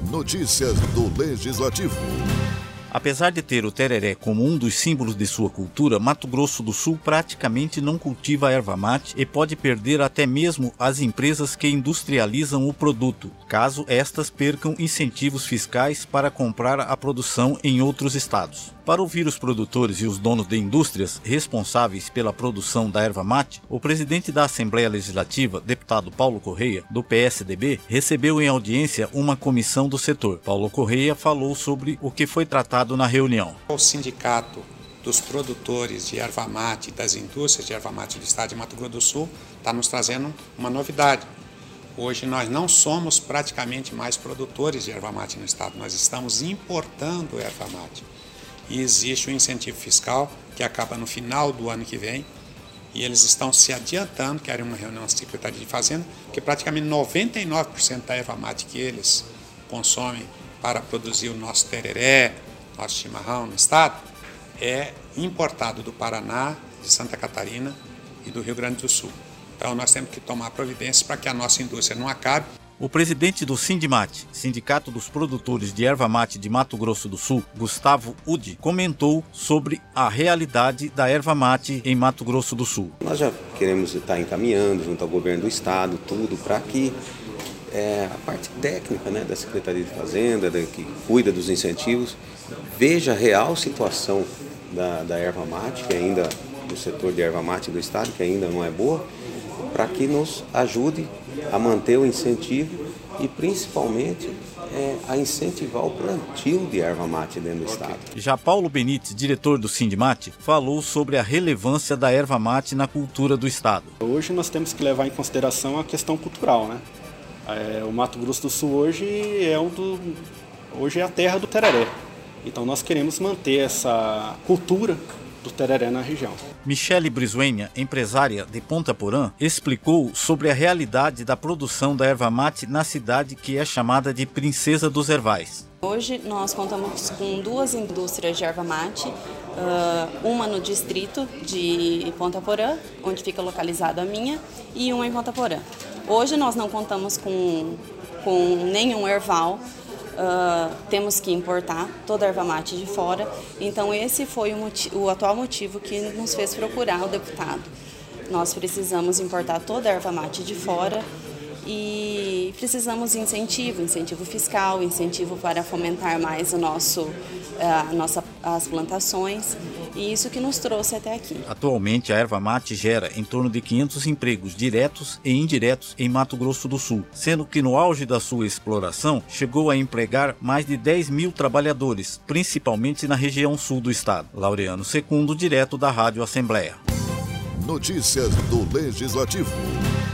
Notícias do Legislativo. Apesar de ter o tereré como um dos símbolos de sua cultura, Mato Grosso do Sul praticamente não cultiva a erva mate e pode perder até mesmo as empresas que industrializam o produto, caso estas percam incentivos fiscais para comprar a produção em outros estados. Para ouvir os produtores e os donos de indústrias responsáveis pela produção da erva mate, o presidente da Assembleia Legislativa, deputado Paulo Correia, do PSDB, recebeu em audiência uma comissão do setor. Paulo Correia falou sobre o que foi tratado na reunião. O Sindicato dos Produtores de Erva Mate e das Indústrias de Erva Mate do Estado de Mato Grosso do Sul está nos trazendo uma novidade. Hoje nós não somos praticamente mais produtores de erva mate no estado, nós estamos importando erva mate. E existe um incentivo fiscal que acaba no final do ano que vem, e eles estão se adiantando, querem uma reunião na Secretaria de Fazenda, que praticamente 99% da erva mate que eles consomem para produzir o nosso tereré, nosso chimarrão no estado, é importado do Paraná, de Santa Catarina e do Rio Grande do Sul. Então nós temos que tomar providências para que a nossa indústria não acabe. O presidente do Sindimate, Sindicato dos Produtores de Erva Mate de Mato Grosso do Sul, Gustavo Udi, comentou sobre a realidade da erva mate em Mato Grosso do Sul. Nós já queremos estar encaminhando junto ao governo do estado tudo para que a parte técnica, da Secretaria de Fazenda, que cuida dos incentivos, veja a real situação da erva mate, que ainda do setor de erva mate do estado, que ainda não é boa, para que nos ajude a manter o incentivo e principalmente a incentivar o plantio de erva mate dentro do estado. Já Paulo Benites, diretor do Sindimate, falou sobre a relevância da erva mate na cultura do estado. Hoje nós temos que levar em consideração a questão cultural, o Mato Grosso do Sul hoje é a terra do tereré. Então nós queremos manter essa cultura do tereré na região. Michele Brizuenha, empresária de Ponta Porã, explicou sobre a realidade da produção da erva mate na cidade que é chamada de Princesa dos Ervais. Hoje nós contamos com 2 indústrias de erva mate, uma no distrito de Ponta Porã, onde fica localizada a minha, e uma em Ponta Porã. Hoje nós não contamos com nenhum erval. Temos que importar toda a erva mate de fora, então esse foi o atual motivo que nos fez procurar o deputado. Nós precisamos importar toda a erva mate de fora e precisamos de incentivo fiscal, incentivo para fomentar mais as plantações, e isso que nos trouxe até aqui. Atualmente, a erva mate gera em torno de 500 empregos diretos e indiretos em Mato Grosso do Sul, sendo que no auge da sua exploração chegou a empregar mais de 10 mil trabalhadores, principalmente na região sul do estado. Laureano Secundo, direto da Rádio Assembleia. Notícias do Legislativo.